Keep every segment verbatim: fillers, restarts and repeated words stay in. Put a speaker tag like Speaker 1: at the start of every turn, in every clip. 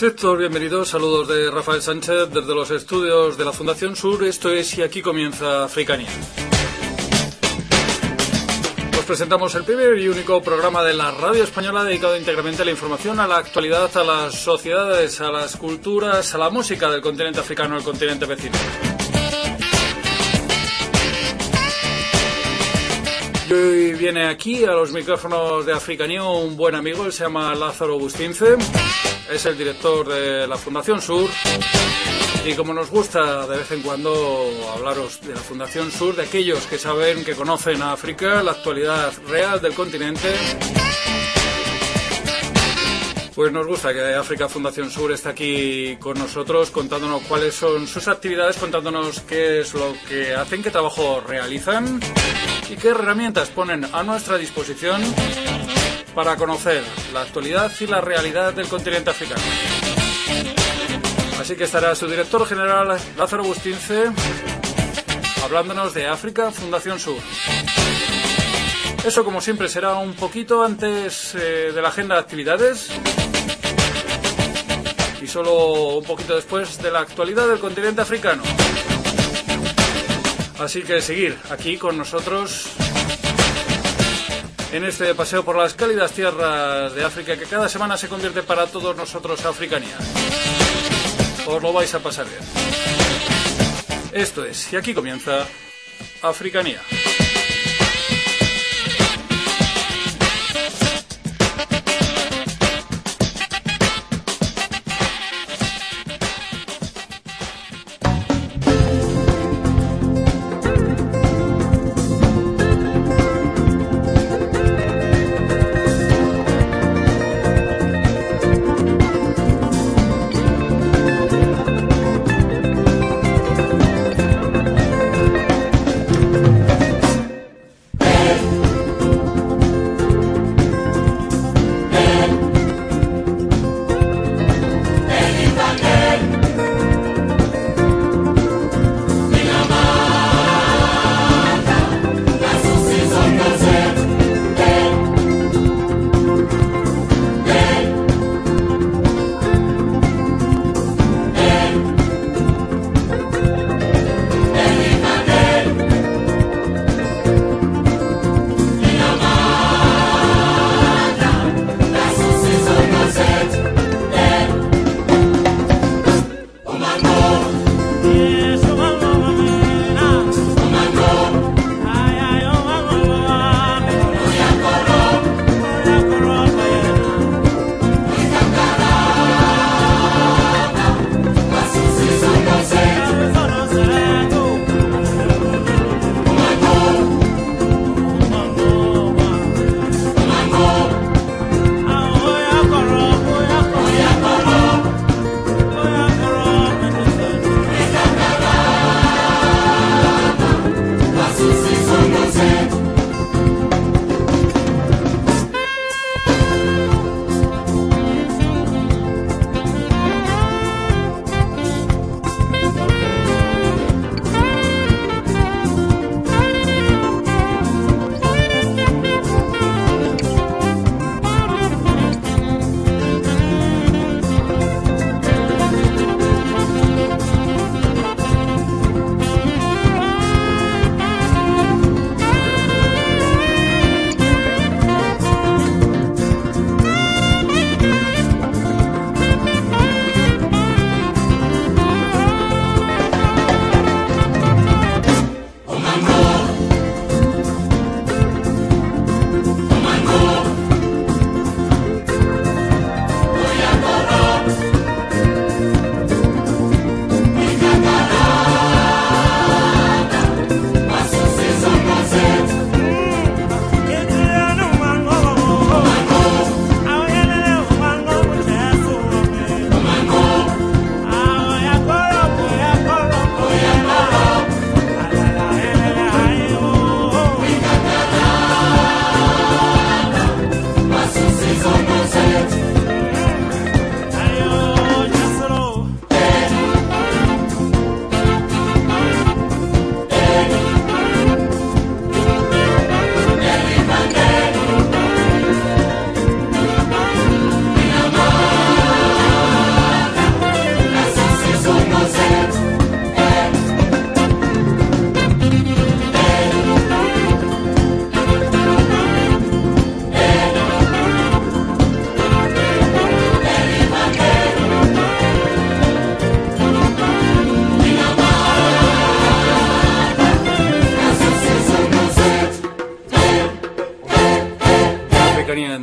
Speaker 1: Sí, todos bienvenidos, saludos de Rafael Sánchez desde los estudios de la Fundación Sur. Esto es Y aquí comienza Africania. Os presentamos el primer y único programa de la radio española dedicado íntegramente a la información, a la actualidad, a las sociedades, a las culturas, a la música del continente africano, el continente vecino. Y hoy viene aquí a los micrófonos de Africania un buen amigo, él se llama Lázaro Bustince, es el director de la Fundación Sur. Y como nos gusta de vez en cuando hablaros de la Fundación Sur, de aquellos que saben, que conocen a África, la actualidad real del continente, pues nos gusta que África Fundación Sur esté aquí con nosotros contándonos cuáles son sus actividades, contándonos qué es lo que hacen, qué trabajo realizan y qué herramientas ponen a nuestra disposición para conocer la actualidad y la realidad del continente africano. Así que estará su director general, Lázaro Bustince, hablándonos de África Fundación Sur. Eso, como siempre, será un poquito antes eh, de la agenda de actividades y solo un poquito después de la actualidad del continente africano. Así que seguir aquí con nosotros en este paseo por las cálidas tierras de África que cada semana se convierte para todos nosotros Africania. Os lo vais a pasar bien. Esto es, y aquí comienza Africania.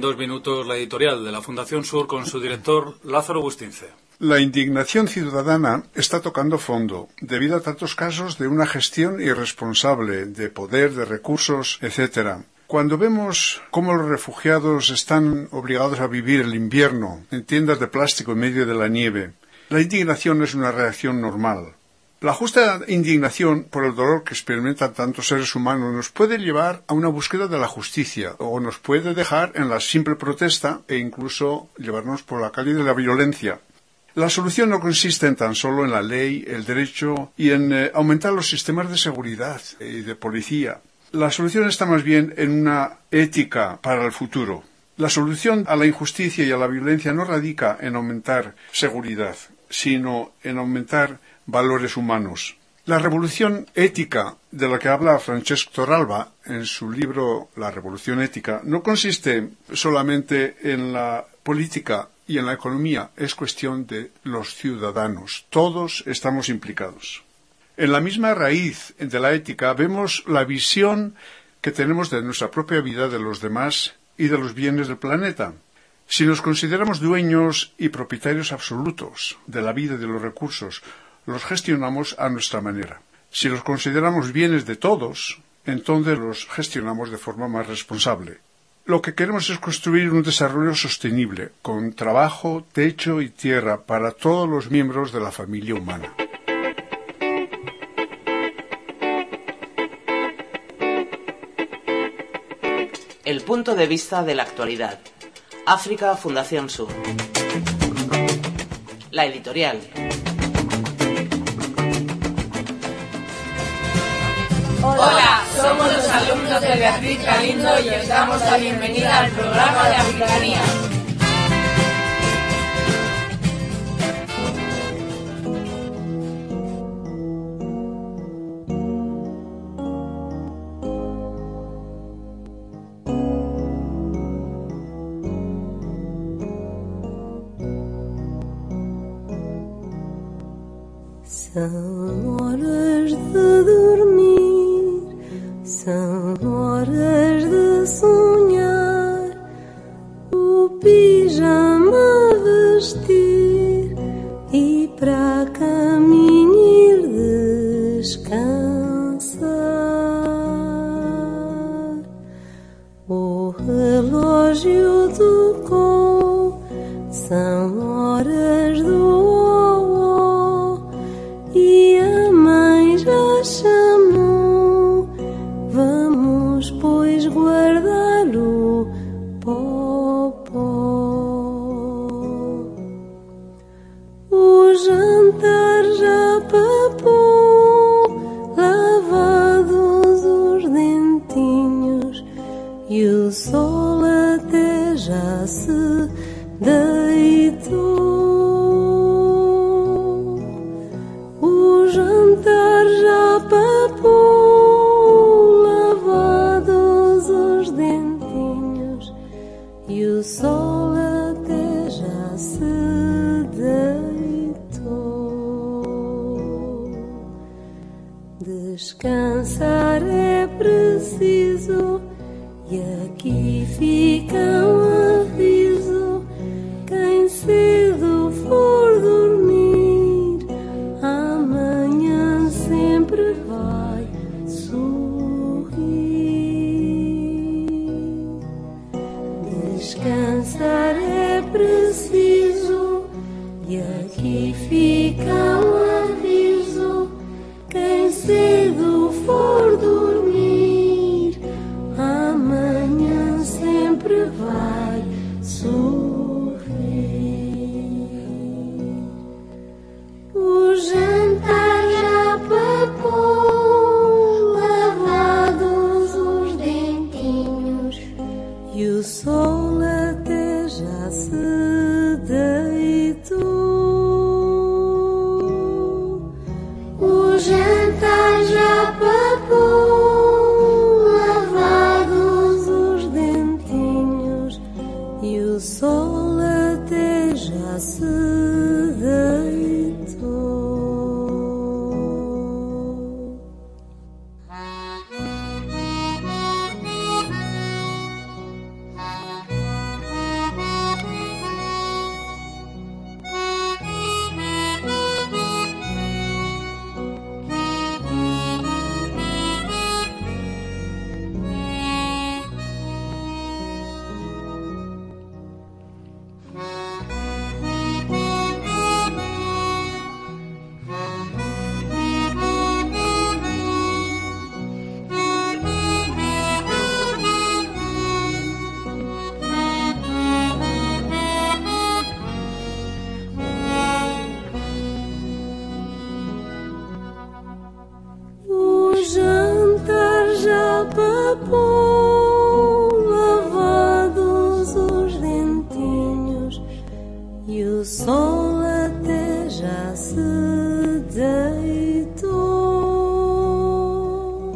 Speaker 1: dos minutos la editorial de la Fundación Sur con su director Lázaro Bustince.
Speaker 2: La indignación ciudadana está tocando fondo debido a tantos casos de una gestión irresponsable de poder, de recursos, etcétera. Cuando vemos cómo los refugiados están obligados a vivir el invierno en tiendas de plástico en medio de la nieve, la indignación es una reacción normal. La justa indignación por el dolor que experimentan tantos seres humanos nos puede llevar a una búsqueda de la justicia o nos puede dejar en la simple protesta e incluso llevarnos por la calle de la violencia. La solución no consiste en tan solo en la ley, el derecho y en eh, aumentar los sistemas de seguridad y de policía. La solución está más bien en una ética para el futuro. La solución a la injusticia y a la violencia no radica en aumentar seguridad, sino en aumentar valores humanos. La revolución ética de la que habla Francesc Torralba en su libro La revolución ética no consiste solamente en la política y en la economía, es cuestión de los ciudadanos. Todos estamos implicados. En la misma raíz de la ética vemos la visión que tenemos de nuestra propia vida, de los demás y de los bienes del planeta. Si nos consideramos dueños y propietarios absolutos de la vida y de los recursos, los gestionamos a nuestra manera. Si los consideramos bienes de todos, entonces los gestionamos de forma más responsable. Lo que queremos es construir un desarrollo sostenible, con trabajo, techo y tierra para todos los miembros de la familia humana.
Speaker 3: El punto de vista de la actualidad. África Fundación Sur. La editorial.
Speaker 4: Hola, somos los alumnos de Beatriz Galindo y os damos la bienvenida al programa de Africanía.
Speaker 5: São horas de dormir, são horas de sonhar, o pijama vestir e para caminho ir descansar. O relógio tocou, são horas do e a mãe já chamou, vamos pois guardar o popó. O jantar já papou, lavados os dentinhos e o sol até já se deitou. Já papou, lavados os dentinhos e o sol até já se deitou. Descansar é preciso e aqui fica um aviso: quem cedo for dormir, amanhã sempre vai sorrir. Descansar é preciso e aqui fica um aviso: quem cedo for dormir, amanhã sempre vai sorrir. O jantar já papou, lavados os dentinhos e o sol até já se deitou. O jantar já jantar já papou, lavados os dentinhos, e o sol até já se deitou.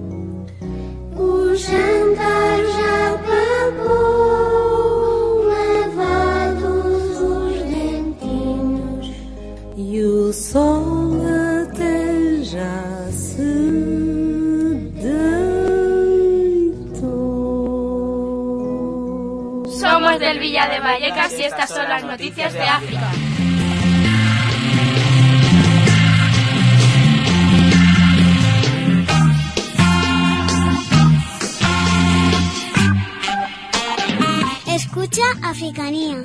Speaker 5: O jantar já papou, lavados os dentinhos, e o sol até já se deitou.
Speaker 6: Somos del Villa de Vallecas y estas son las noticias de África.
Speaker 7: Escucha Africanía.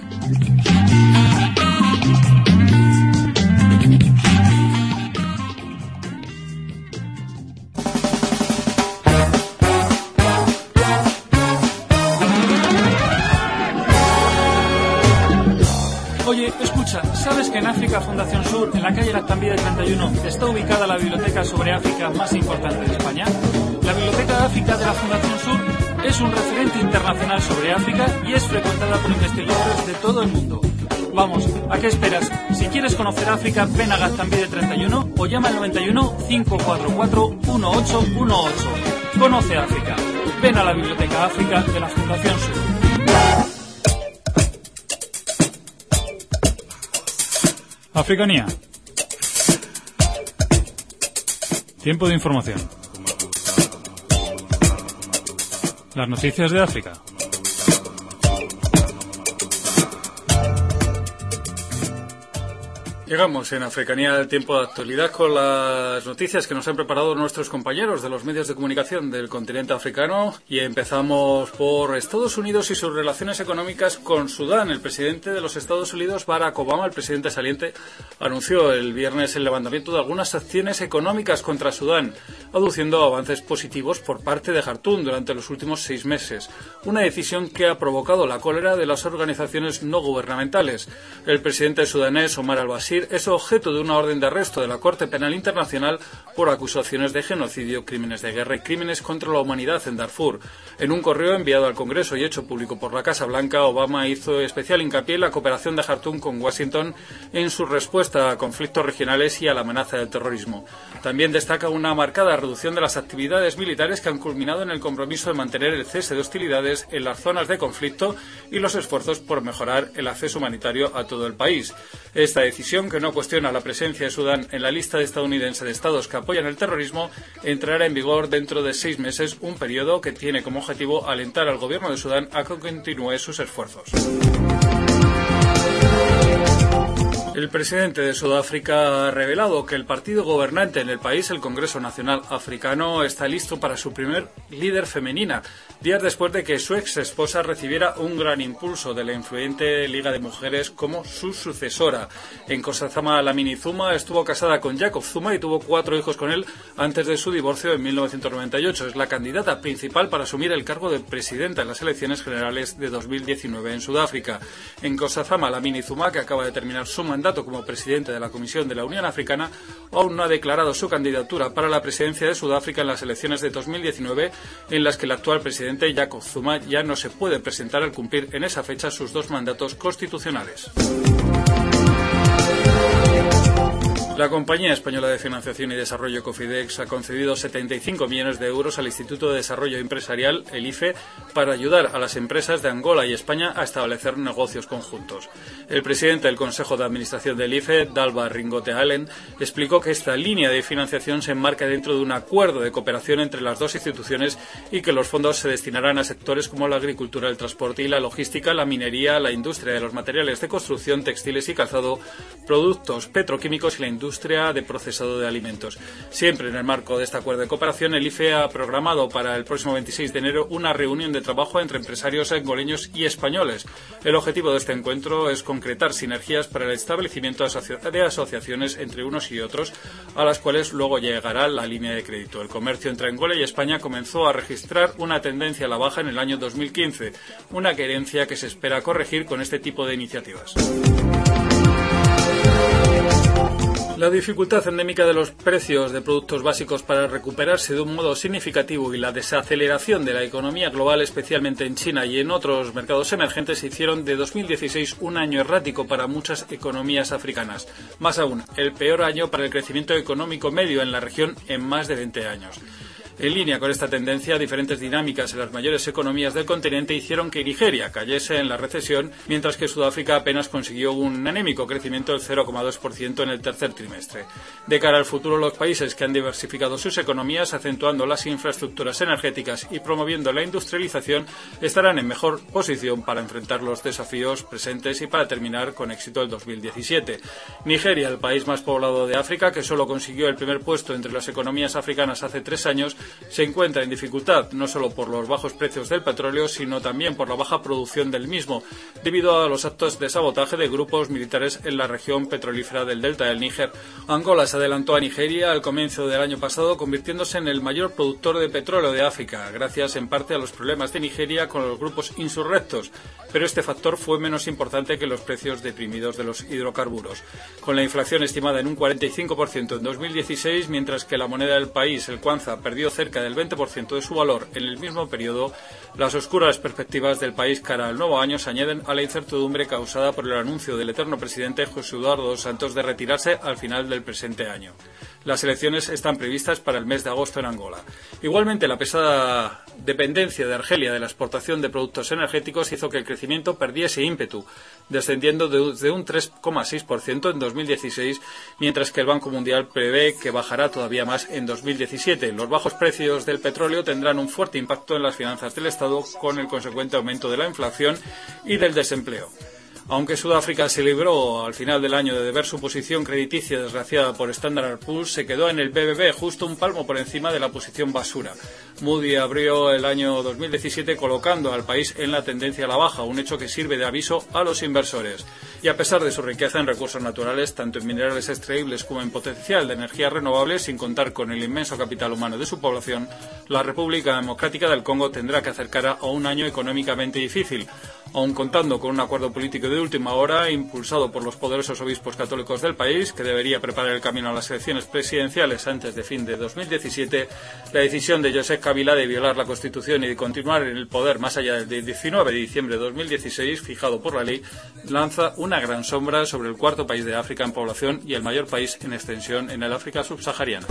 Speaker 1: Oye, escucha, ¿sabes que en África Fundación Sur, en la calle Lactambide treinta y uno, está ubicada la biblioteca sobre África más importante de España? La Biblioteca de África de la Fundación Sur es un referente internacional sobre África y es frecuentada por investigadores de todo el mundo. Vamos, ¿a qué esperas? Si quieres conocer África, ven a Lactambide treinta y uno o llama al noventa y uno, cinco cuatro cuatro, uno ocho uno ocho. Conoce África. Ven a la Biblioteca África de la Fundación Sur. Africanía. Tiempo de información. Las noticias de África. Llegamos en Africanía al tiempo de actualidad con las noticias que nos han preparado nuestros compañeros de los medios de comunicación del continente africano, y empezamos por Estados Unidos y sus relaciones económicas con Sudán. El presidente de los Estados Unidos, Barack Obama, el presidente saliente, anunció el viernes el levantamiento de algunas acciones económicas contra Sudán, aduciendo avances positivos por parte de Jartum durante los últimos seis meses, una decisión que ha provocado la cólera de las organizaciones no gubernamentales. El presidente sudanés, Omar al-Bashir, es objeto de una orden de arresto de la Corte Penal Internacional por acusaciones de genocidio, crímenes de guerra y crímenes contra la humanidad en Darfur. En un correo enviado al Congreso y hecho público por la Casa Blanca, Obama hizo especial hincapié en la cooperación de Jartum con Washington en su respuesta a conflictos regionales y a la amenaza del terrorismo. También destaca una marcada reducción de las actividades militares que han culminado en el compromiso de mantener el cese de hostilidades en las zonas de conflicto y los esfuerzos por mejorar el acceso humanitario a todo el país. Esta decisión, que no cuestiona la presencia de Sudán en la lista estadounidense de estados que apoyan el terrorismo, entrará en vigor dentro de seis meses, un periodo que tiene como objetivo alentar al gobierno de Sudán a que continúe sus esfuerzos. El presidente de Sudáfrica ha revelado que el partido gobernante en el país, el Congreso Nacional Africano, está listo para su primer líder femenina, días después de que su ex esposa recibiera un gran impulso de la influyente Liga de Mujeres como su sucesora. Nkosazana Dlamini Zuma estuvo casada con Jacob Zuma y tuvo cuatro hijos con él antes de su divorcio en mil novecientos noventa y ocho. Es la candidata principal para asumir el cargo de presidenta en las elecciones generales de dos mil diecinueve en Sudáfrica. Nkosazana Dlamini Zuma, que acaba de terminar su mandato como presidente de la Comisión de la Unión Africana, aún no ha declarado su candidatura para la presidencia de Sudáfrica en las elecciones de dos mil diecinueve, en las que el actual presidente Jacob Zuma ya no se puede presentar al cumplir en esa fecha sus dos mandatos constitucionales. La Compañía Española de Financiación y Desarrollo Cofidex ha concedido setenta y cinco millones de euros al Instituto de Desarrollo Empresarial, el I F E, para ayudar a las empresas de Angola y España a establecer negocios conjuntos. El presidente del Consejo de Administración del I F E, Dalva Ringote Allen, explicó que esta línea de financiación se enmarca dentro de un acuerdo de cooperación entre las dos instituciones y que los fondos se destinarán a sectores como la agricultura, el transporte y la logística, la minería, la industria de los materiales de construcción, textiles y calzado, productos petroquímicos y la industria de procesado de alimentos. Siempre en el marco de este acuerdo de cooperación, el I F E ha programado para el próximo veintiséis de enero una reunión de trabajo entre empresarios angoleños y españoles. El objetivo de este encuentro es concretar sinergias para el establecimiento de asociaciones entre unos y otros, a las cuales luego llegará la línea de crédito. El comercio entre Angola y España comenzó a registrar una tendencia a la baja en el año dos mil quince, una querencia que se espera corregir con este tipo de iniciativas. La dificultad endémica de los precios de productos básicos para recuperarse de un modo significativo y la desaceleración de la economía global, especialmente en China y en otros mercados emergentes, hicieron de dos mil dieciséis un año errático para muchas economías africanas. Más aún, el peor año para el crecimiento económico medio en la región en más de veinte años. En línea con esta tendencia, diferentes dinámicas en las mayores economías del continente hicieron que Nigeria cayese en la recesión, mientras que Sudáfrica apenas consiguió un anémico crecimiento del cero coma dos por ciento en el tercer trimestre. De cara al futuro, los países que han diversificado sus economías, acentuando las infraestructuras energéticas y promoviendo la industrialización, estarán en mejor posición para enfrentar los desafíos presentes y para terminar con éxito el dos mil diecisiete. Nigeria, el país más poblado de África, que solo consiguió el primer puesto entre las economías africanas hace tres años, se encuentra en dificultad no solo por los bajos precios del petróleo, sino también por la baja producción del mismo, debido a los actos de sabotaje de grupos militares en la región petrolífera del delta del Níger. Angola se adelantó a Nigeria al comienzo del año pasado, convirtiéndose en el mayor productor de petróleo de África, gracias en parte a los problemas de Nigeria con los grupos insurrectos, pero este factor fue menos importante que los precios deprimidos de los hidrocarburos. Con la inflación estimada en un cuarenta y cinco por ciento en dos mil dieciséis, mientras que la moneda del país, el Kwanza, perdió cerca del veinte por ciento de su valor en el mismo periodo, las oscuras perspectivas del país cara al nuevo año se añaden a la incertidumbre causada por el anuncio del eterno presidente José Eduardo dos Santos de retirarse al final del presente año. Las elecciones están previstas para el mes de agosto en Angola. Igualmente, la pesada dependencia de Argelia de la exportación de productos energéticos hizo que el crecimiento perdiese ímpetu, descendiendo de, de un tres coma seis por ciento en dos mil dieciséis, mientras que el Banco Mundial prevé que bajará todavía más en dos mil diecisiete. Los bajos precios del petróleo tendrán un fuerte impacto en las finanzas del Estado, con el consecuente aumento de la inflación y del desempleo. Aunque Sudáfrica se libró al final del año de ver su posición crediticia desgraciada por Standard and Poor's, se quedó en el B B B justo un palmo por encima de la posición basura. Moody abrió el año dos mil diecisiete colocando al país en la tendencia a la baja, un hecho que sirve de aviso a los inversores. Y a pesar de su riqueza en recursos naturales, tanto en minerales extraíbles como en potencial de energías renovables, sin contar con el inmenso capital humano de su población, la República Democrática del Congo tendrá que hacer cara a un año económicamente difícil, aun contando con un acuerdo político de última hora impulsado por los poderosos obispos católicos del país, que debería preparar el camino a las elecciones presidenciales antes de fin de dos mil diecisiete. La decisión de Joseph Kabila de violar la Constitución y de continuar en el poder más allá del diecinueve de diciembre de dos mil dieciséis, fijado por la ley, lanza una gran sombra sobre el cuarto país de África en población y el mayor país en extensión en el África subsahariana.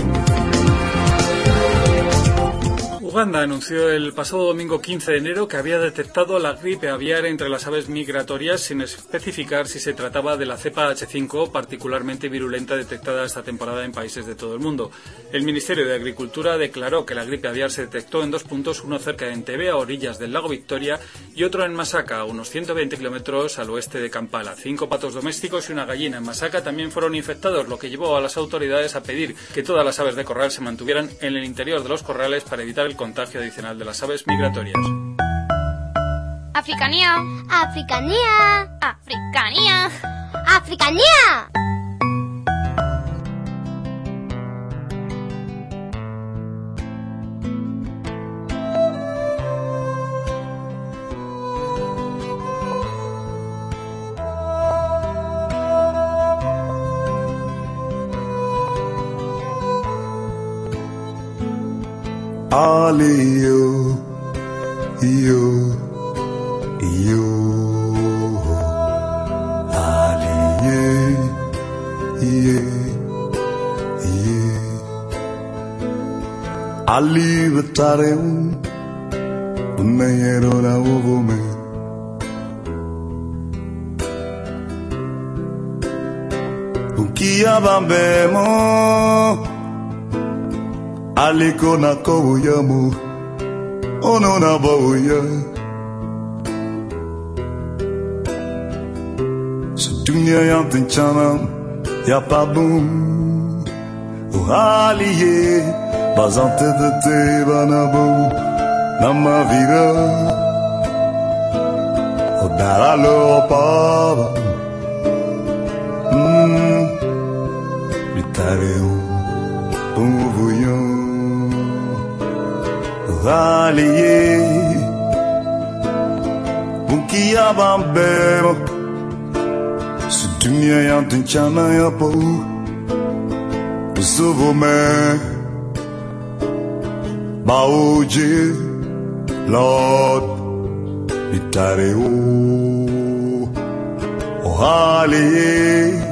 Speaker 1: Uganda anunció el pasado domingo quince de enero que había detectado la gripe aviar entre las aves migratorias, sin especificar si se trataba de la cepa hache cinco, particularmente virulenta, detectada esta temporada en países de todo el mundo. El Ministerio de Agricultura declaró que la gripe aviar se detectó en dos puntos, uno cerca de Entebbe, a orillas del lago Victoria, y otro en Masaka, a unos ciento veinte kilómetros al oeste de Kampala. Cinco patos domésticos y una gallina en Masaka también fueron infectados, lo que llevó a las autoridades a pedir que todas las aves de corral se mantuvieran en el interior de los corrales para evitar el contagio adicional de las aves migratorias.
Speaker 6: Africanía.
Speaker 5: Africanía.
Speaker 6: Africanía.
Speaker 5: Africanía.
Speaker 7: Ali yo, yo, yo, Ali ye, ye, ye. Ali vetare un, un meilleur la uvo me. Un kia bambemo. Aliko na kobuya mu, ono na boya. Sa dunya yang tinchana, ya pa boom. O aliye, bazante de te banabo, nama vira. O daralo pava, hmm, bitareo, boum Aliye, Bunkia Bambemo, Sutumia Yantinchana Yapo, Subume Bauji Lord Itareu Ohali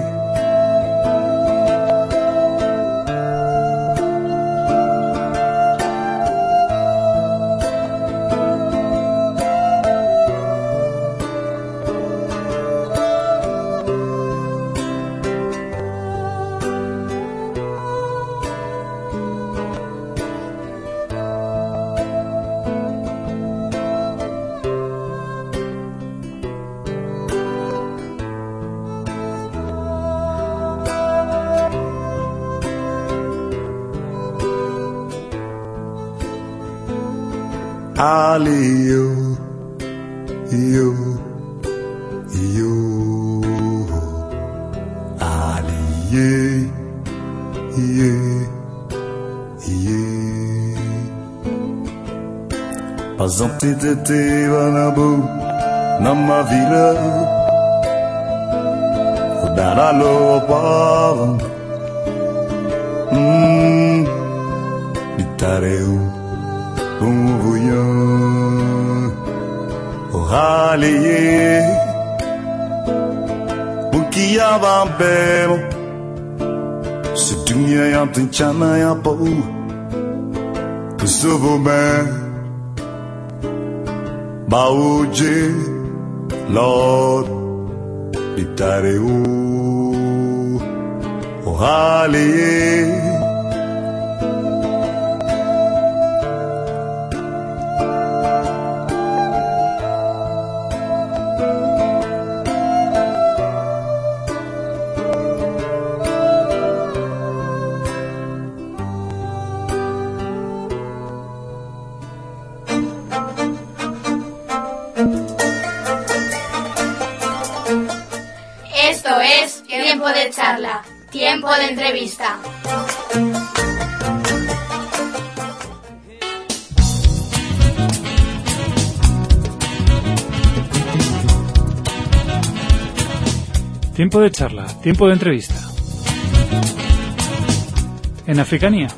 Speaker 7: Ali you, you, you, Ali ye, ye, ye. Pasante de te vanabu, nama vila, udara lo pavan, hmm, itareu. Um voyant au rallier pour qui avant bem ce dunia yang tencana yang pau que ce moment bauje Lord itareu au rallier.
Speaker 6: Esto es Tiempo de Charla, Tiempo de Entrevista.
Speaker 8: Tiempo de charla, tiempo de entrevista. En Africanía.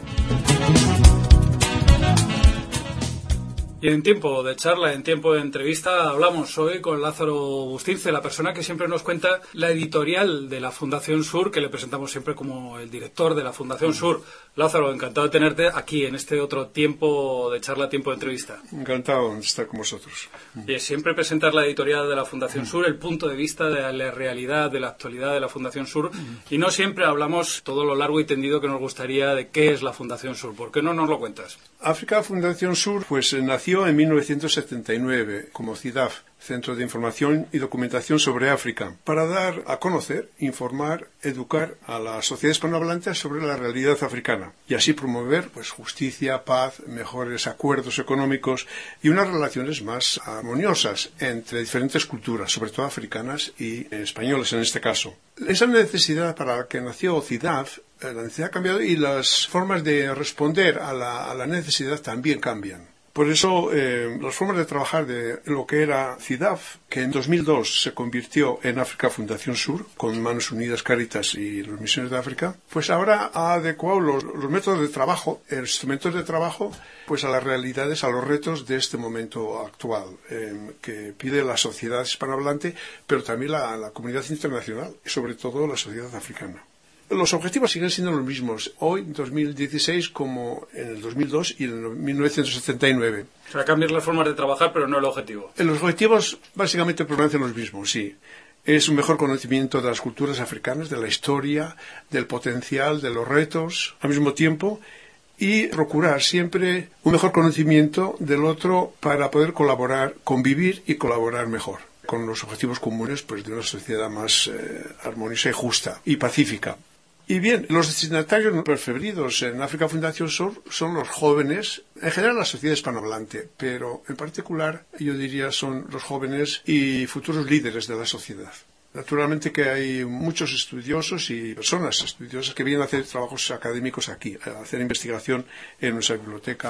Speaker 1: Y en tiempo de charla, en tiempo de entrevista, hablamos hoy con Lázaro Bustince, la persona que siempre nos cuenta la editorial de la Fundación Sur, que le presentamos siempre como el director de la Fundación Sur. Lázaro, encantado de tenerte aquí en este otro tiempo de charla, tiempo de entrevista.
Speaker 2: Encantado de estar con vosotros.
Speaker 1: Y es siempre presentar la editorial de la Fundación Sur, el punto de vista de la realidad, de la actualidad de la Fundación Sur, y no siempre hablamos todo lo largo y tendido que nos gustaría de qué es la Fundación Sur. ¿Por qué no nos lo cuentas?
Speaker 2: África Fundación Sur pues nació en mil novecientos setenta y nueve como C I D A F, Centro de Información y Documentación sobre África, para dar a conocer, informar, educar a la sociedad hispanohablante sobre la realidad africana y así promover pues justicia, paz, mejores acuerdos económicos y unas relaciones más armoniosas entre diferentes culturas, sobre todo africanas y españolas en este caso. Esa necesidad para la que nació C I D A F, la necesidad ha cambiado y las formas de responder a la, a la necesidad también cambian. Por eso, eh, las formas de trabajar de lo que era C I D A F, que en dos mil dos se convirtió en África Fundación Sur, con Manos Unidas, Cáritas y las Misiones de África, pues ahora ha adecuado los, los métodos de trabajo, los instrumentos de trabajo, pues a las realidades, a los retos de este momento actual, eh, que pide la sociedad hispanohablante, pero también la, la comunidad internacional, y sobre todo la sociedad africana. Los objetivos siguen siendo los mismos hoy, en dos mil dieciséis, como en el dos mil dos y en mil novecientos setenta y nueve.
Speaker 1: O sea, cambiar las formas de trabajar, pero no el objetivo.
Speaker 2: Los objetivos básicamente permanecen los mismos, sí. Es un mejor conocimiento de las culturas africanas, de la historia, del potencial, de los retos, al mismo tiempo, y procurar siempre un mejor conocimiento del otro para poder colaborar, convivir y colaborar mejor, con los objetivos comunes pues, de una sociedad más eh, armoniosa y justa y pacífica. Y bien, los destinatarios preferidos en África Fundación Sur son los jóvenes, en general la sociedad hispanohablante, pero en particular yo diría son los jóvenes y futuros líderes de la sociedad. Naturalmente que hay muchos estudiosos y personas estudiosas que vienen a hacer trabajos académicos aquí, a hacer investigación en nuestra biblioteca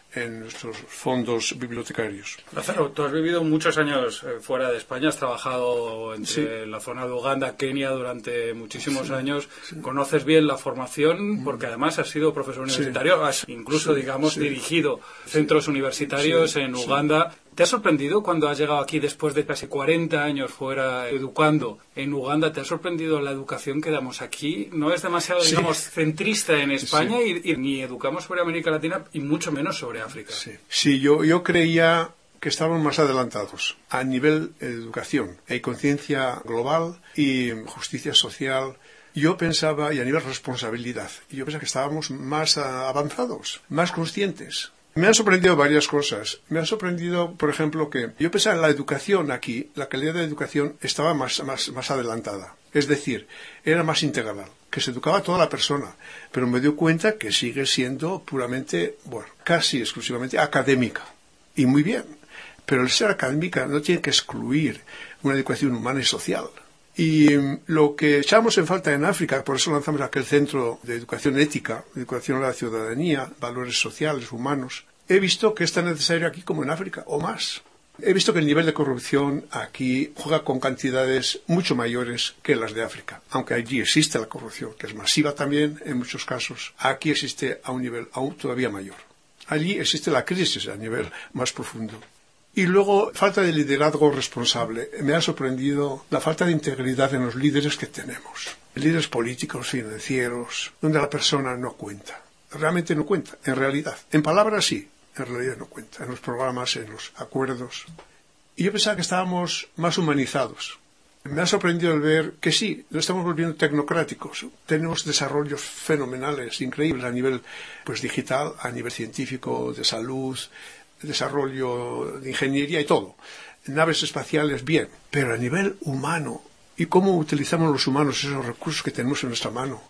Speaker 2: en nuestros fondos bibliotecarios.
Speaker 1: Lázaro, tú has vivido muchos años fuera de España, has trabajado entre
Speaker 2: sí.
Speaker 1: la zona de Uganda, Kenia durante muchísimos
Speaker 2: sí,
Speaker 1: años,
Speaker 2: sí.
Speaker 1: conoces bien la formación porque además has sido profesor universitario,
Speaker 2: sí.
Speaker 1: has incluso,
Speaker 2: sí,
Speaker 1: digamos,
Speaker 2: sí.
Speaker 1: dirigido centros universitarios
Speaker 2: sí,
Speaker 1: en
Speaker 2: sí.
Speaker 1: Uganda. ¿Te ha sorprendido cuando has llegado aquí después de casi cuarenta años fuera educando en Uganda? ¿Te ha sorprendido la educación que damos aquí? No es demasiado,
Speaker 2: sí.
Speaker 1: digamos, centrista en España
Speaker 2: sí.
Speaker 1: y, y ni educamos sobre América Latina y mucho menos sobre África.
Speaker 2: Sí, sí yo, yo creía que estábamos más adelantados a nivel de educación. Hay conciencia global y justicia social. Yo pensaba, y a nivel responsabilidad, yo pensaba que estábamos más avanzados, más conscientes. Me han sorprendido varias cosas. Me ha sorprendido, por ejemplo, que yo pensaba que la educación aquí, la calidad de la educación estaba más, más, más adelantada. Es decir, era más integral, que se educaba a toda la persona. Pero me doy cuenta que sigue siendo puramente, bueno, casi exclusivamente académica. Y muy bien. Pero el ser académica no tiene que excluir una educación humana y social. Y lo que echamos en falta en África, por eso lanzamos aquel centro de educación ética, educación a la ciudadanía, valores sociales, humanos, he visto que es tan necesario aquí como en África, o más. He visto que el nivel de corrupción aquí juega con cantidades mucho mayores que las de África. Aunque allí existe la corrupción, que es masiva también en muchos casos, aquí existe a un nivel aún todavía mayor. Allí existe la crisis a nivel más profundo. Y luego, falta de liderazgo responsable. Me ha sorprendido la falta de integridad en los líderes que tenemos. Líderes políticos, financieros, donde la persona no cuenta. Realmente no cuenta, en realidad. En palabras sí, en realidad no cuenta. En los programas, en los acuerdos. Y yo pensaba que estábamos más humanizados. Me ha sorprendido el ver que sí, nos estamos volviendo tecnocráticos. Tenemos desarrollos fenomenales, increíbles a nivel pues digital, a nivel científico, de salud, desarrollo de ingeniería y todo. Naves espaciales, bien. Pero a nivel humano, ¿y cómo utilizamos los humanos esos recursos que tenemos en nuestra mano?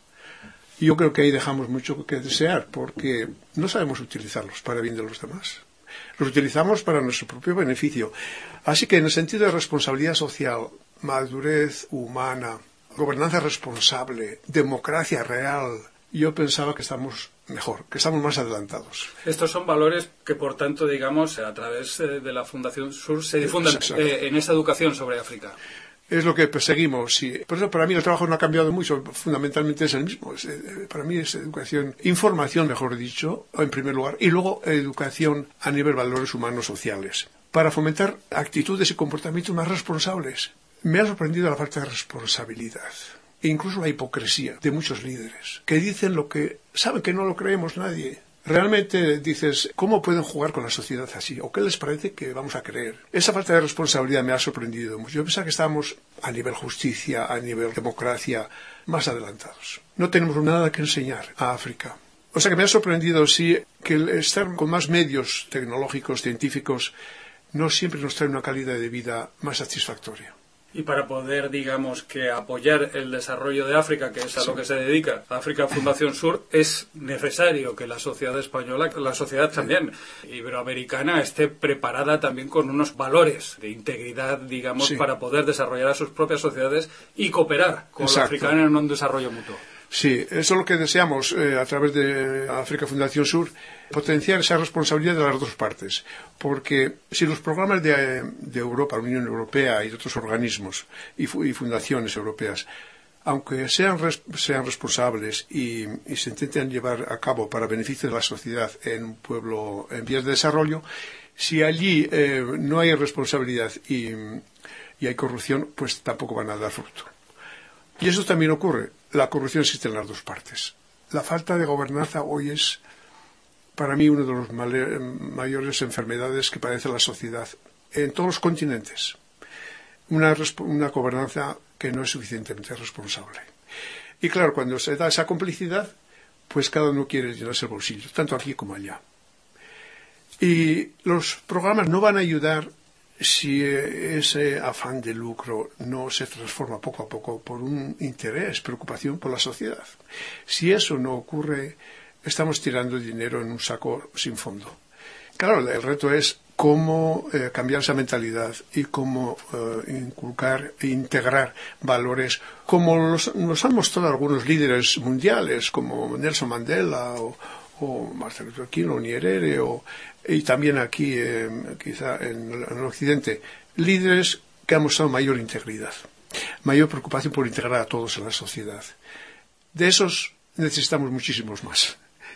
Speaker 2: Yo creo que ahí dejamos mucho que desear, porque no sabemos utilizarlos para bien de los demás. Los utilizamos para nuestro propio beneficio. Así que en el sentido de responsabilidad social, madurez humana, gobernanza responsable, democracia real, yo pensaba que estamos mejor, que estamos más adelantados.
Speaker 1: Estos son valores que, por tanto, digamos, a través de la Fundación Sur se difunden eh, en esa educación sobre África.
Speaker 2: Es lo que perseguimos, sí. Por eso, para mí, el trabajo no ha cambiado mucho. Fundamentalmente es el mismo. Es, eh, para mí es educación, información, mejor dicho, en primer lugar, y luego educación a nivel de valores humanos sociales, para fomentar actitudes y comportamientos más responsables. Me ha sorprendido la falta de responsabilidad e incluso la hipocresía de muchos líderes, que dicen lo que saben que no lo creemos nadie. Realmente dices, ¿cómo pueden jugar con la sociedad así? ¿O qué les parece que vamos a creer? Esa falta de responsabilidad me ha sorprendido mucho. Yo pensaba que estábamos a nivel justicia, a nivel democracia, más adelantados. No tenemos nada que enseñar a África. O sea que me ha sorprendido, sí, que el estar con más medios tecnológicos, científicos, no siempre nos trae una calidad de vida más satisfactoria.
Speaker 1: Y para poder, digamos, que apoyar el desarrollo de África, que es a sí. lo que se dedica África Fundación Sur, es necesario que la sociedad española, la sociedad también iberoamericana, esté preparada también con unos valores de integridad, digamos, sí. para poder desarrollar a sus propias sociedades y cooperar con Exacto. la africana en un desarrollo mutuo.
Speaker 2: Sí, eso es lo que deseamos eh, a través de África Fundación Sur, potenciar esa responsabilidad de las dos partes. Porque si los programas de, de Europa, la Unión Europea y de otros organismos y, y fundaciones europeas, aunque sean, res, sean responsables y, y se intenten llevar a cabo para beneficio de la sociedad en un pueblo en vías de desarrollo, si allí eh, no hay responsabilidad y, y hay corrupción, pues tampoco van a dar fruto. Y eso también ocurre. La corrupción existe en las dos partes. La falta de gobernanza hoy es, para mí, una de las mayores enfermedades que padece la sociedad en todos los continentes. Una, una gobernanza que no es suficientemente responsable. Y claro, cuando se da esa complicidad, pues cada uno quiere llenarse el bolsillo, tanto aquí como allá. Y los programas no van a ayudar si ese afán de lucro no se transforma poco a poco por un interés, preocupación por la sociedad. Si eso no ocurre, estamos tirando dinero en un saco sin fondo. Claro, el reto es cómo eh, cambiar esa mentalidad y cómo eh, inculcar e integrar valores como los, nos han mostrado algunos líderes mundiales, como Nelson Mandela o, o Martin Luther King, o Nyerere, o, y también aquí, eh, quizá en, en el Occidente, líderes que han mostrado mayor integridad, mayor preocupación por integrar a todos en la sociedad. De esos necesitamos muchísimos más.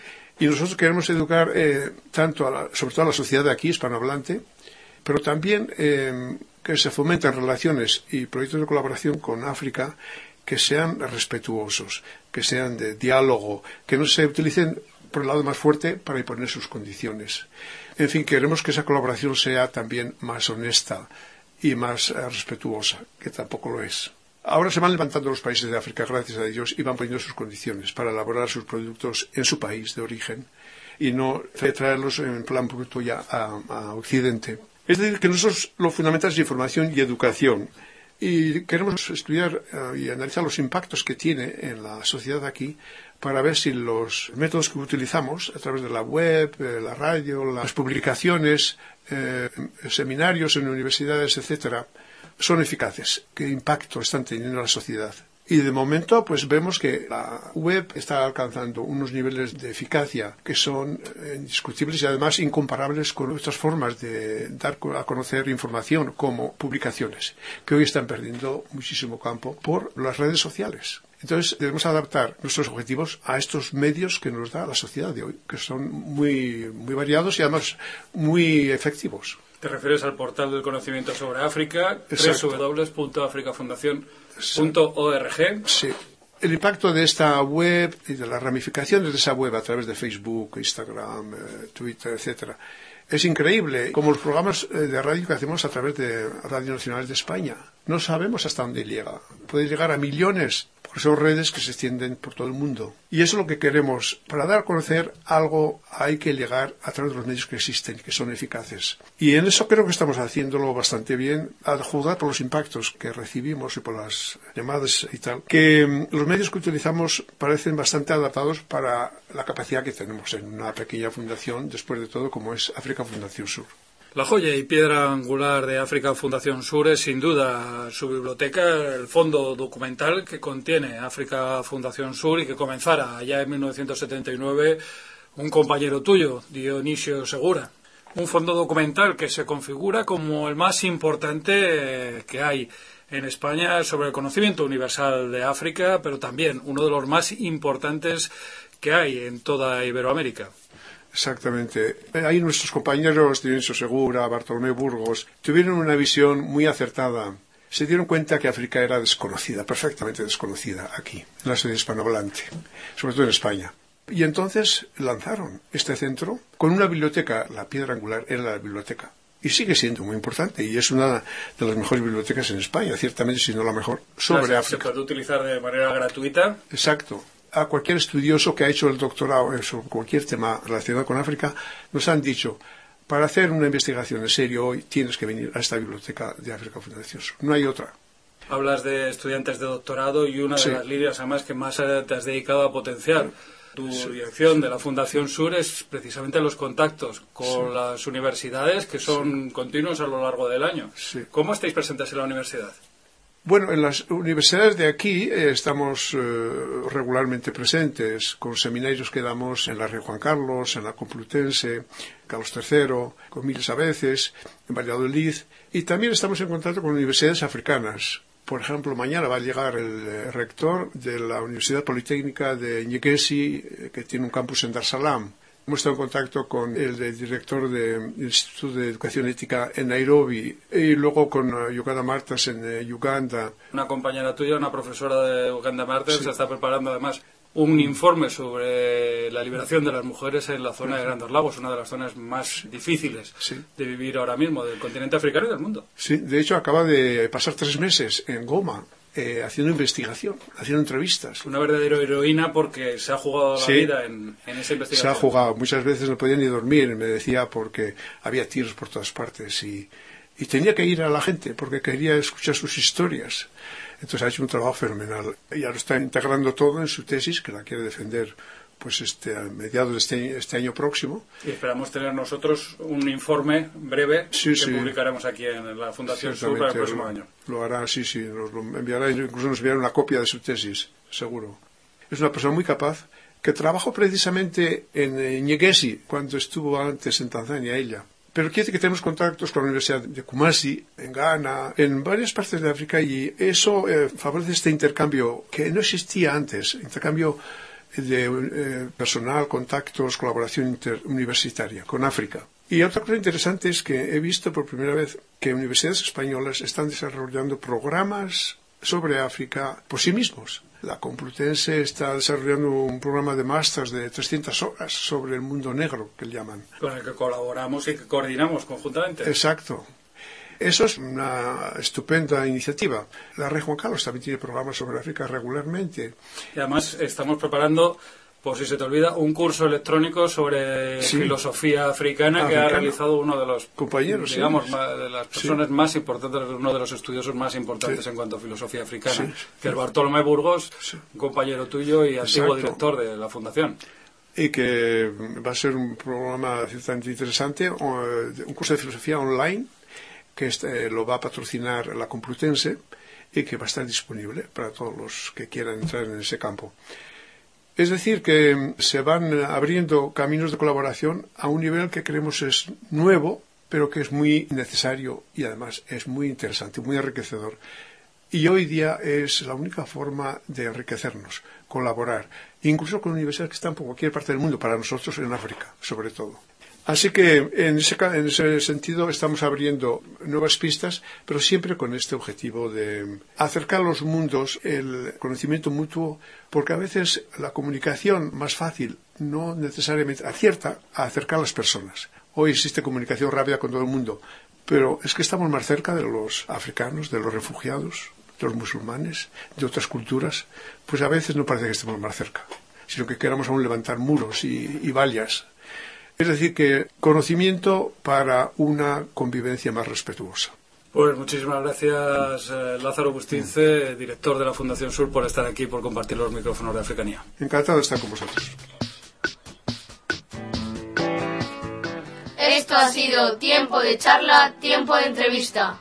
Speaker 2: Y nosotros queremos educar eh, tanto, a la, sobre todo a la sociedad de aquí, hispanohablante, pero también eh, que se fomenten relaciones y proyectos de colaboración con África que sean respetuosos, que sean de diálogo, que no se utilicen por el lado más fuerte para imponer sus condiciones. En fin, queremos que esa colaboración sea también más honesta y más eh, respetuosa, que tampoco lo es. Ahora se van levantando los países de África, gracias a Dios, y van poniendo sus condiciones para elaborar sus productos en su país de origen y no traerlos en plan bruto ya a, a Occidente. Es decir, que nosotros lo fundamental es información y educación. Y queremos estudiar uh, y analizar los impactos que tiene en la sociedad aquí para ver si los métodos que utilizamos a través de la web, eh, la radio, las publicaciones, eh, seminarios en universidades, etcétera, son eficaces, qué impacto están teniendo en la sociedad. Y de momento pues vemos que la web está alcanzando unos niveles de eficacia que son eh, indiscutibles y además incomparables con otras formas de dar a conocer información como publicaciones, que hoy están perdiendo muchísimo campo por las redes sociales. Entonces debemos adaptar nuestros objetivos a estos medios que nos da la sociedad de hoy, que son muy, muy variados y además muy efectivos.
Speaker 1: Te refieres al portal del conocimiento sobre África, doble u doble u doble u punto africa fundación punto org.
Speaker 2: Sí. El impacto de esta web y de las ramificaciones de esa web a través de Facebook, Instagram, eh, Twitter, etcétera, es increíble. Como los programas de radio que hacemos a través de Radio Nacional de España. No sabemos hasta dónde llega. Puede llegar a millones, porque son redes que se extienden por todo el mundo. Y eso es lo que queremos. Para dar a conocer algo hay que llegar a través de los medios que existen, que son eficaces. Y en eso creo que estamos haciéndolo bastante bien, a juzgar por los impactos que recibimos y por las llamadas y tal, que los medios que utilizamos parecen bastante adaptados para la capacidad que tenemos en una pequeña fundación, después de todo, como es África Fundación Sur.
Speaker 1: La joya y piedra angular de África Fundación Sur es sin duda su biblioteca, el fondo documental que contiene África Fundación Sur y que comenzara allá en mil novecientos setenta y nueve un compañero tuyo, Dionisio Segura. Un fondo documental que se configura como el más importante que hay en España sobre el conocimiento universal de África, pero también uno de los más importantes que hay en toda Iberoamérica.
Speaker 2: Exactamente. Ahí nuestros compañeros, Dionisio Segura, Bartolomé Burgos, tuvieron una visión muy acertada. Se dieron cuenta que África era desconocida, perfectamente desconocida aquí, en la sociedad hispanohablante, sobre todo en España. Y entonces lanzaron este centro con una biblioteca, la piedra angular era la biblioteca. Y sigue siendo muy importante, y es una de las mejores bibliotecas en España, ciertamente, si no la mejor, sobre
Speaker 1: Claro,
Speaker 2: África.
Speaker 1: Se puede utilizar de manera gratuita.
Speaker 2: Exacto. A cualquier estudioso que ha hecho el doctorado sobre cualquier tema relacionado con África, nos han dicho, para hacer una investigación en serio hoy tienes que venir a esta biblioteca de África Fundación Sur. No hay otra.
Speaker 1: Hablas de estudiantes de doctorado y una de
Speaker 2: Sí.
Speaker 1: las líneas además que más te has dedicado a potenciar. Tu sí. dirección de la Fundación Sur es precisamente los contactos con sí. las universidades que son sí. continuos a lo largo del año.
Speaker 2: Sí.
Speaker 1: ¿Cómo estáis presentes en la universidad?
Speaker 2: Bueno, en las universidades de aquí eh, estamos eh, regularmente presentes con seminarios que damos en la Rey Juan Carlos, en la Complutense, Carlos tercero, con Miles a veces, en Valladolid, y también estamos en contacto con universidades africanas. Por ejemplo, mañana va a llegar el eh, rector de la Universidad Politécnica de Nyekesi, eh, que tiene un campus en Dar es Salaam. Hemos estado en contacto con el, el director del Instituto de Educación Ética en Nairobi y luego con uh, Uganda Martyrs en uh, Uganda.
Speaker 1: Una compañera tuya, una profesora de Uganda Martyrs,
Speaker 2: Sí.
Speaker 1: se está preparando además un informe sobre la liberación de las mujeres en la zona de Grandes Lagos, una de las zonas más difíciles
Speaker 2: Sí.
Speaker 1: de vivir ahora mismo del continente africano y del mundo.
Speaker 2: Sí, de hecho acaba de pasar tres meses en Goma eh, haciendo investigación, haciendo entrevistas.
Speaker 1: Una verdadera heroína porque se ha jugado la
Speaker 2: Sí.
Speaker 1: vida en, en esa investigación.
Speaker 2: Se ha jugado, muchas veces no podía ni dormir, me decía, porque había tiros por todas partes y, y tenía que ir a la gente porque quería escuchar sus historias. Entonces ha hecho un trabajo fenomenal. Ya lo está integrando todo en su tesis, que la quiere defender pues este a mediados de este, este año próximo.
Speaker 1: Y esperamos tener nosotros un informe breve
Speaker 2: Sí,
Speaker 1: que
Speaker 2: sí.
Speaker 1: publicaremos aquí en la Fundación Sur para el próximo
Speaker 2: lo,
Speaker 1: año.
Speaker 2: Lo hará, sí, sí, nos lo enviará, incluso nos enviará una copia de su tesis, seguro. Es una persona muy capaz que trabajó precisamente en eh, Nyegezi, cuando estuvo antes en Tanzania ella. Pero quiere decir que tenemos contactos con la Universidad de Kumasi, en Ghana, en varias partes de África, y eso eh, favorece este intercambio que no existía antes, intercambio de eh, personal, contactos, colaboración interuniversitaria con África. Y otra cosa interesante es que he visto por primera vez que universidades españolas están desarrollando programas sobre África por sí mismos. La Complutense está desarrollando un programa de máster de trescientas horas sobre el mundo negro, que le llaman.
Speaker 1: Con el que colaboramos y que coordinamos conjuntamente.
Speaker 2: Exacto. Eso es una estupenda iniciativa. La Rey Juan Carlos también tiene programas sobre África regularmente.
Speaker 1: Y además estamos preparando, por si se te olvida, un curso electrónico sobre sí. filosofía africana, africana que ha realizado uno de los
Speaker 2: compañeros,
Speaker 1: digamos,
Speaker 2: sí.
Speaker 1: de las personas sí. más importantes, uno de los estudiosos más importantes sí. en cuanto a filosofía africana, sí. que es Bartolomé Burgos, sí. un compañero tuyo y antiguo Exacto. director de la Fundación.
Speaker 2: Y que va a ser un programa ciertamente interesante, un curso de filosofía online, que este, lo va a patrocinar la Complutense y que va a estar disponible para todos los que quieran entrar en ese campo. Es decir, que se van abriendo caminos de colaboración a un nivel que creemos es nuevo, pero que es muy necesario y además es muy interesante, muy enriquecedor. Y hoy día es la única forma de enriquecernos, colaborar, incluso con universidades que están por cualquier parte del mundo, para nosotros en África, sobre todo. Así que en ese, en ese sentido estamos abriendo nuevas pistas, pero siempre con este objetivo de acercar a los mundos el conocimiento mutuo, porque a veces la comunicación más fácil no necesariamente acierta a acercar a las personas. Hoy existe comunicación rápida con todo el mundo, pero es que estamos más cerca de los africanos, de los refugiados, de los musulmanes, de otras culturas, pues a veces no parece que estemos más cerca, sino que queramos aún levantar muros y, y vallas. Es decir, que conocimiento para una convivencia más respetuosa.
Speaker 1: Pues muchísimas gracias, eh, Lázaro Bustince, director de la Fundación Sur, por estar aquí, por compartir los micrófonos de Africanía.
Speaker 2: Encantado de estar con vosotros.
Speaker 4: Esto ha sido Tiempo de Charla, Tiempo de Entrevista.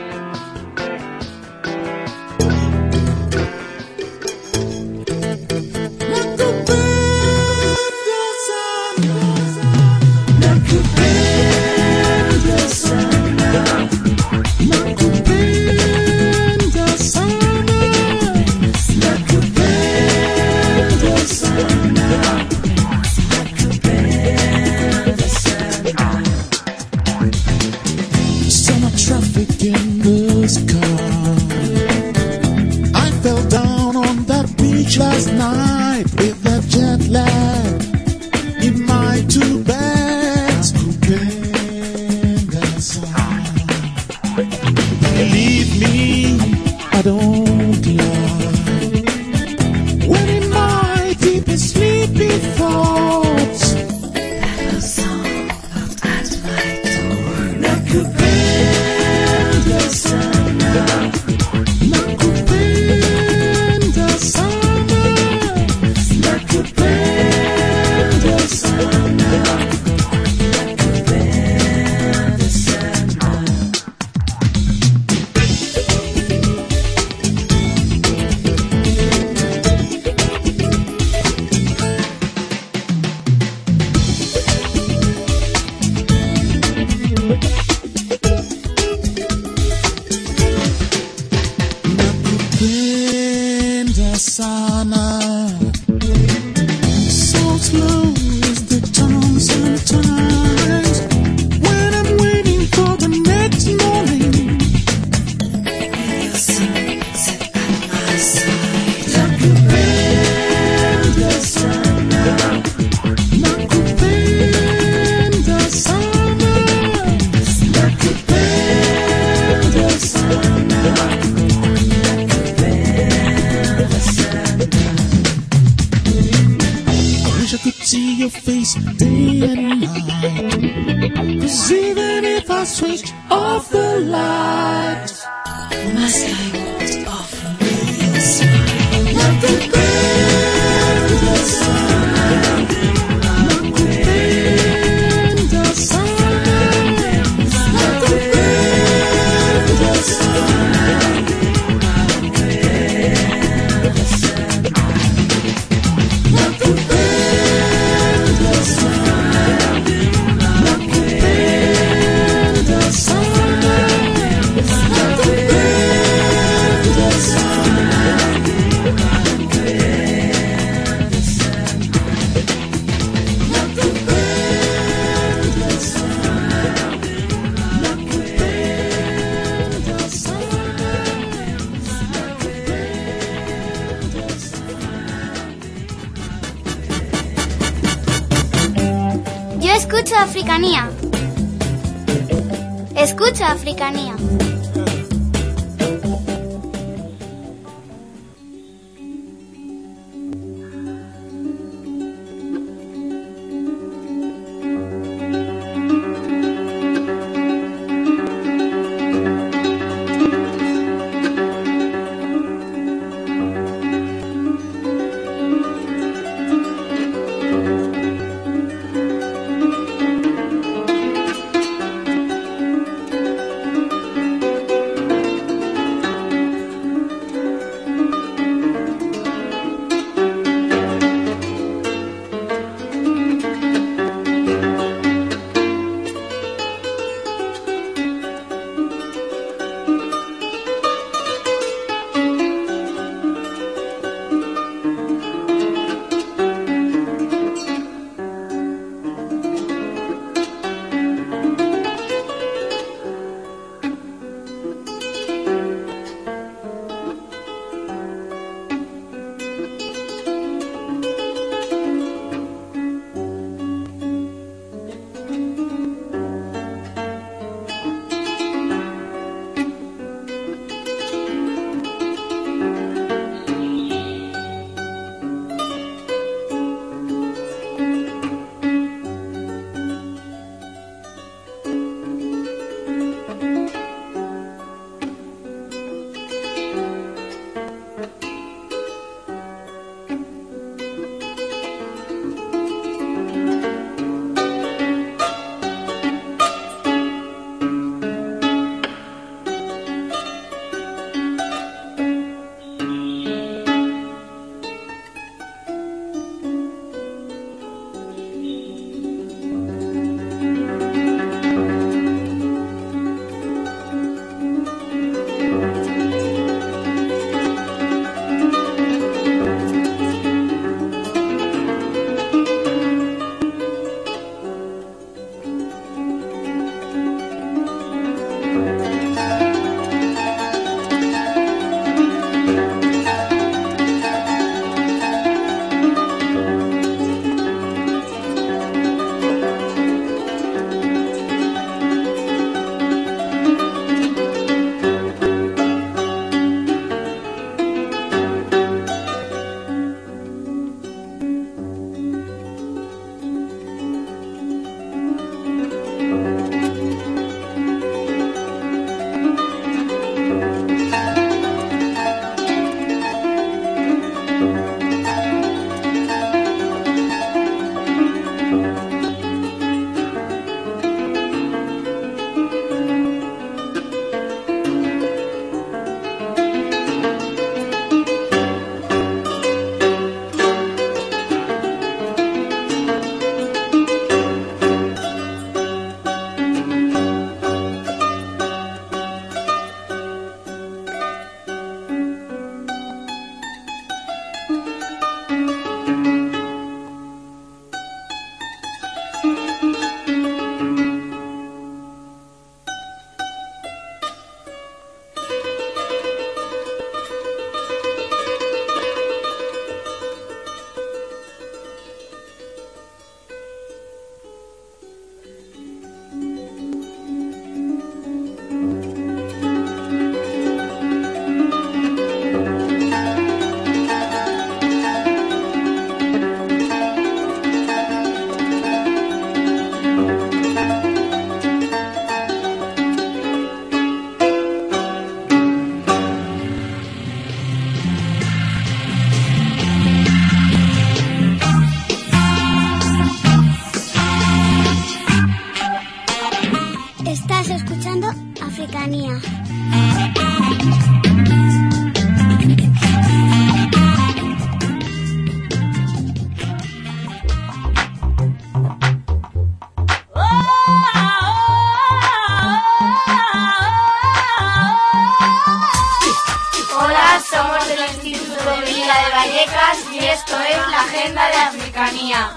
Speaker 9: Last night with that jet lag in my two bags, believe me, I don't lie. When in my deepest sleepy thoughts, a song knocked at my door. Nakupenda sana, nakupenda sana. Switch off the light. My sky won't offer me a smile. Nakupenda sana, nakupenda sana, nakupenda sana, nakupenda sana.
Speaker 5: Africanía. Escucha Africanía. Africanía.
Speaker 6: Hola, somos del Instituto de Villa de Vallecas y esto es la Agenda de Africanía.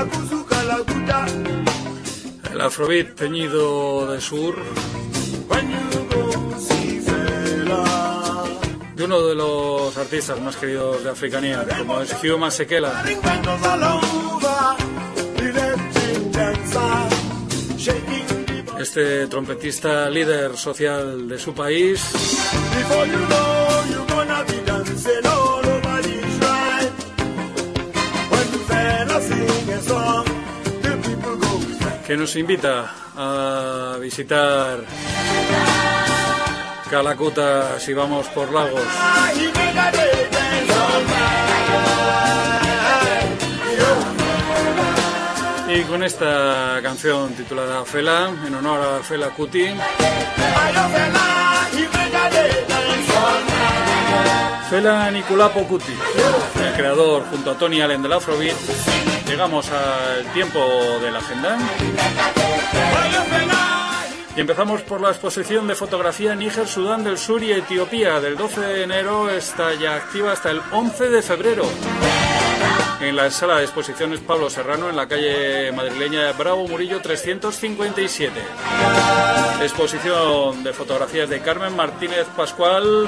Speaker 1: El afrobeat teñido de sur, de uno de los artistas más queridos de Africanía, como es Hugh Masekela. Este trompetista líder social de su país, que nos invita a visitar Calacuta si vamos por Lagos. Y con esta canción titulada Fela, en honor a Fela Kuti, Fela Anikulapo Kuti, el creador junto a Tony Allen del Afrobeat, llegamos al tiempo de la agenda. Y empezamos por la exposición de fotografía Níger, Sudán del Sur y Etiopía. Del doce de enero está ya activa hasta el once de febrero. En la sala de exposiciones Pablo Serrano, en la calle madrileña de Bravo Murillo trescientos cincuenta y siete. Exposición de fotografías de Carmen Martínez Pascual.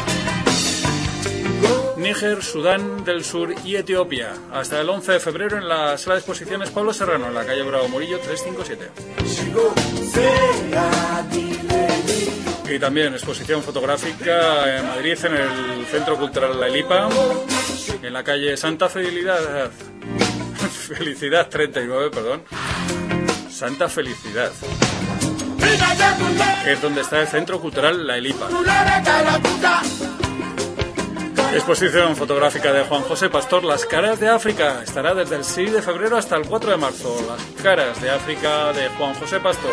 Speaker 1: Níger, Sudán del Sur y Etiopía. Hasta el once de febrero en la sala de exposiciones Pablo Serrano, en la calle Bravo Murillo trescientos cincuenta y siete. Y también exposición fotográfica en Madrid, en el Centro Cultural La Elipa, en la calle Santa Felicidad, Felicidad treinta y nueve, perdón. Santa Felicidad, que es donde está el Centro Cultural La Elipa. Exposición fotográfica de Juan José Pastor, Las Caras de África. Estará desde el seis de febrero hasta el cuatro de marzo. Las Caras de África de Juan José Pastor.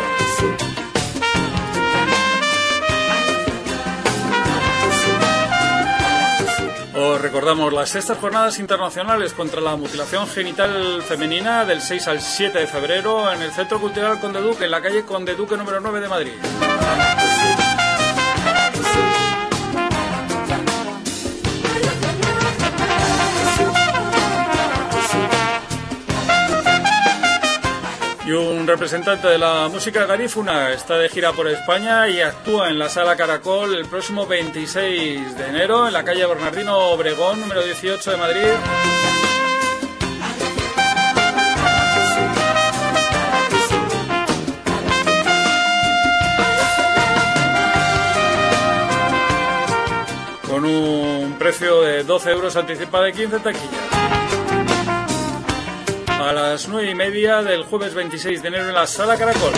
Speaker 1: Os recordamos las sextas jornadas internacionales contra la mutilación genital femenina del seis al siete de febrero en el Centro Cultural Conde Duque, en la calle Conde Duque número nueve de Madrid. Y un representante de la música garífuna está de gira por España y actúa en la Sala Caracol el próximo veintiséis de enero en la calle Bernardino Obregón, número dieciocho de Madrid. Con un precio de doce euros anticipada y quince taquillas. A las nueve y media del jueves veintiséis de enero en la Sala Caracol.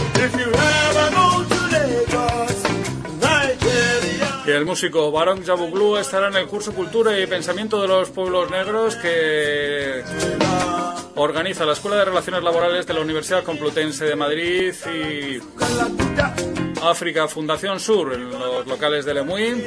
Speaker 1: Y el músico Barong Jabuglu estará en el curso Cultura y Pensamiento de los Pueblos Negros que organiza la Escuela de Relaciones Laborales de la Universidad Complutense de Madrid y África Fundación Sur en los locales de Lemuy.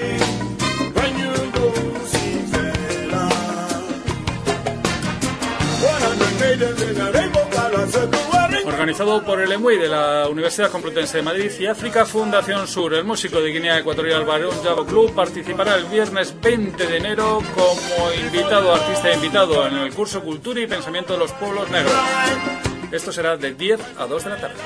Speaker 1: Organizado por el EMUI de la Universidad Complutense de Madrid y África Fundación Sur. El músico de Guinea Ecuatorial Barong Jabuglu participará el viernes veinte de enero como invitado, artista invitado en el curso Cultura y Pensamiento de los Pueblos Negros. Esto será de diez a dos de la tarde.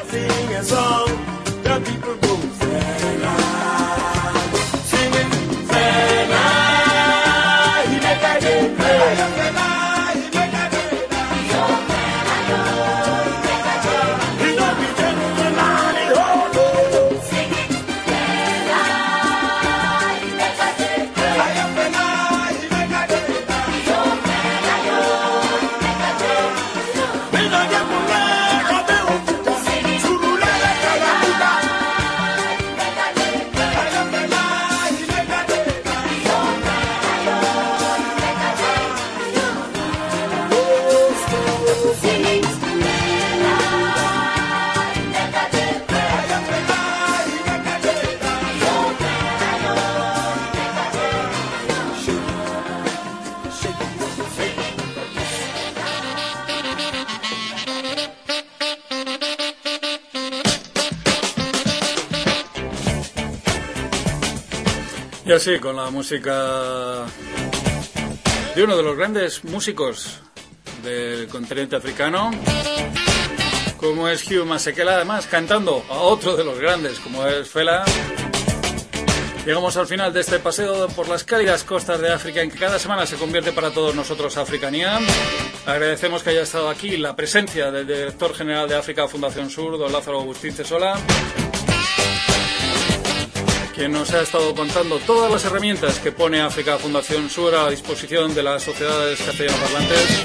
Speaker 1: Y así, con la música de uno de los grandes músicos del continente africano, como es Hugh Masekela, además cantando a otro de los grandes, como es Fela. Llegamos al final de este paseo por las cálidas costas de África, en que cada semana se convierte para todos nosotros Africanía. Agradecemos que haya estado aquí la presencia del director general de África Fundación Sur, don Lázaro Bustincesola, quien nos ha estado contando todas las herramientas que pone África Fundación Sur a la disposición de las sociedades castellanoparlantes.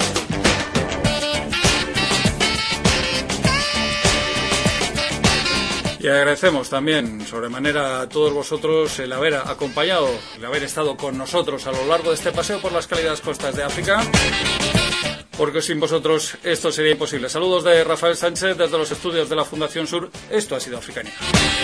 Speaker 1: Y agradecemos también sobremanera a todos vosotros el haber acompañado, el haber estado con nosotros a lo largo de este paseo por las cálidas costas de África, porque sin vosotros esto sería imposible. Saludos de Rafael Sánchez desde los estudios de la Fundación Sur. Esto ha sido Africanía.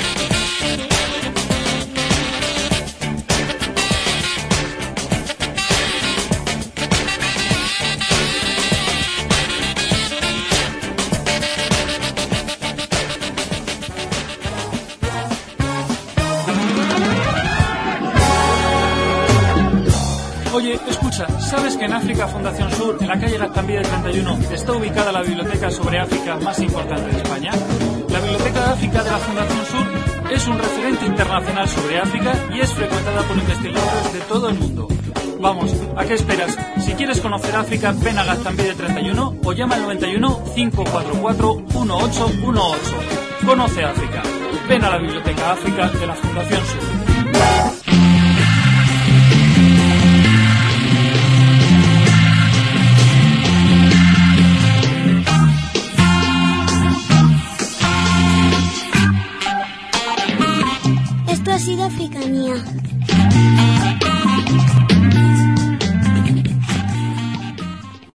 Speaker 8: Oye, escucha, ¿sabes que en África Fundación Sur, en la calle Gaztambide treinta y uno, está ubicada la biblioteca sobre África más importante de España? La Biblioteca de África de la Fundación Sur es un referente internacional sobre África y es frecuentada por investigadores de todo el mundo. Vamos, ¿a qué esperas? Si quieres conocer África, ven a Gaztambide treinta y uno o llama al noventa y uno, cinco cuatro cuatro, uno ocho uno ocho. Conoce África. Ven a la Biblioteca África de la Fundación Sur.